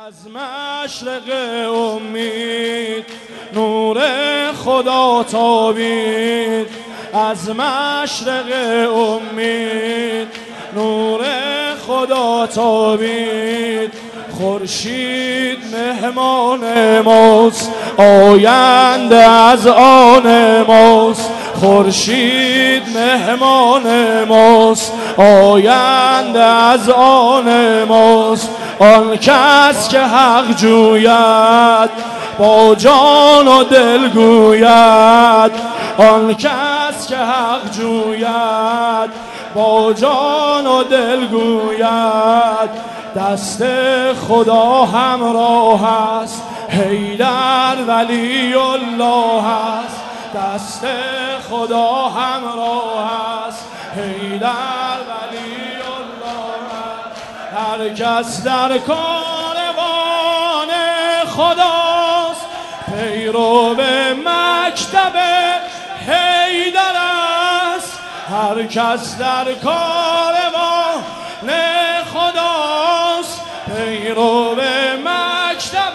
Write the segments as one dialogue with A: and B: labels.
A: از مشرق امید نور خدا تابید، از مشرق امید نور خدا تابید. خورشید مهمان ماست، آینده از آن ماست. خورشید مهمان ماست، آینده از آن ماست. آن کس که حق جوید با جان و دل گوید، آن کس که حق جوید با جان و دل گوید. دست خدا همراه است، حیدر ولی الله است. دست خدا همراه است، حیدر ولی الله است. هر کس در کاروان خداست، پیرو به مکتب حیدر است. هر کس در کاروان خداست، پیرو به مکتب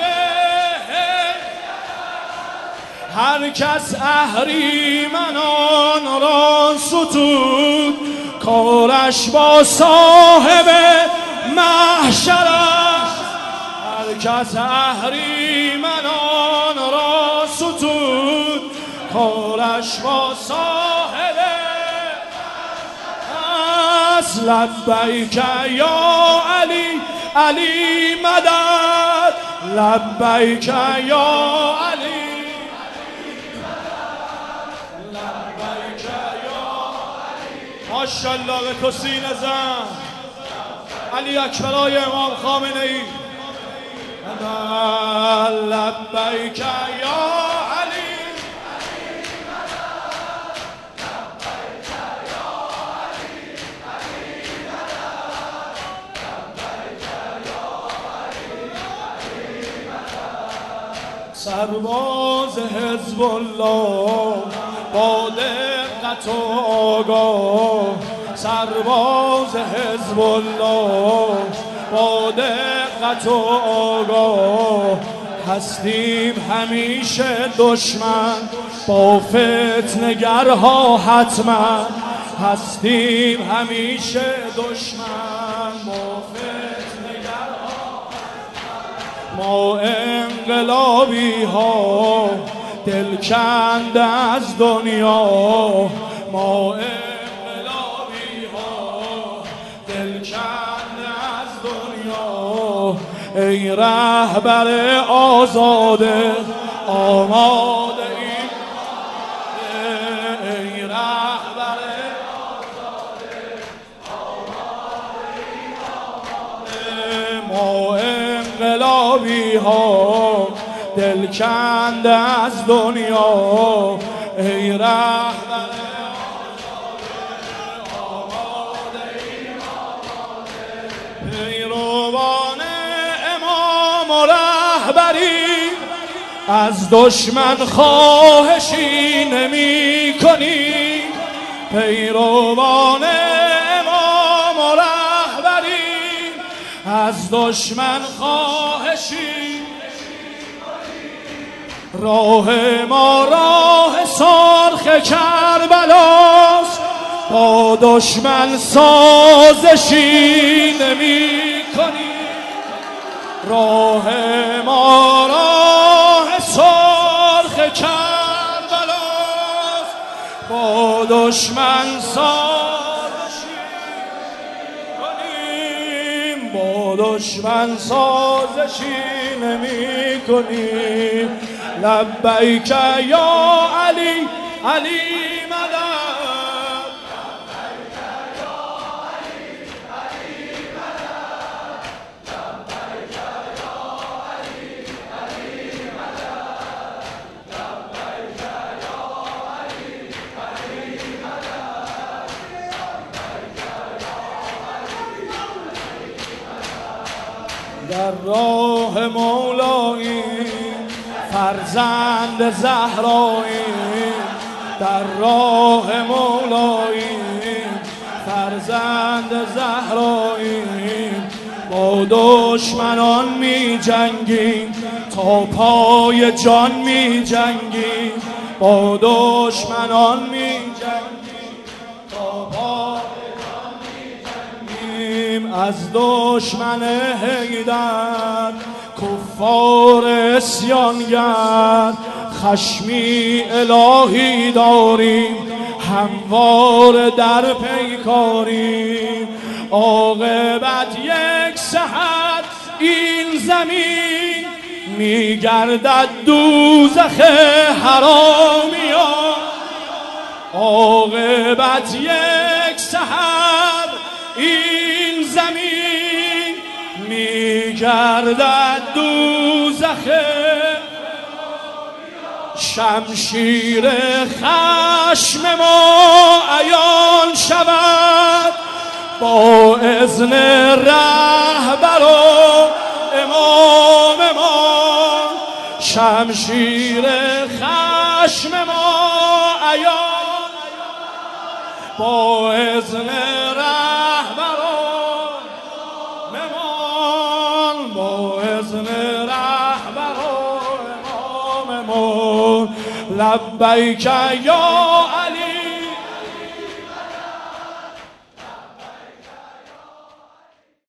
A: هر کس اهریمنان را ستود، کارش با صاحب محشر است. هر کس اهریمنان را ستود، کارش با صاحب است. لبیک یا علی علی مدد، لبیک یا علی، لبیک یا علی. ماشاءالله به تو سینه زن علی اکبرای امام خامنه ای. لبیک یا علی، سرباز حزب الله با دقت و آگاه، سرباز حزب الله با دقت و آگاه. هستیم همیشه دشمن با فتنه‌گرها حتما، هستیم همیشه دشمن با فتنه‌گرها. ما انقلابی ها دل کنده از دنیا، ما انقلابی ها دل کنده از دنیا. ای رهبر آزاده آماده این، ای رهبر آزاده آماده این. ما انقلابی ها دل کنده از دنیا. ای رهبر آماده این، پیروان امام و رهبری از دشمن خواهشی نمی کنی. پیروان امام و رهبری از دشمن خواهشی. راه ما راه سرخ کربلاست، با دشمن سازشی نمی کنی. راه ما راه سرخ کربلاست، با دشمن سازشی کنیم، با دشمن سازشی نمی کنیم. لبیک یا علی علی مدد، لبیک یا علی علی مدد، لبیک یا علی علی مدد، لبیک یا علی علی مدد، لبیک یا علی. در راه مولایی فرزند زهراییم، در راه مولاییم فرزند زهراییم. با دشمنان می جنگیم، تا پای جان می جنگیم، با دشمنان می جنگیم، تا پای جان می جنگیم. از دشمن حیدر کفار عصیانگر خشمی الهی داریم، هموار در پیکاریم. عاقبت یک سحر این زمین میگردد دوزخ حرامیان. عاقبت یک سحر این زمین میگردد دوزخ. شمشیر خشم ما عیان شود با اذن رهبر و امام ما. شمشیر خشم ما عیان با اذن رهبر و امام، با اذن رهبر و امام ما. لبیک یا علی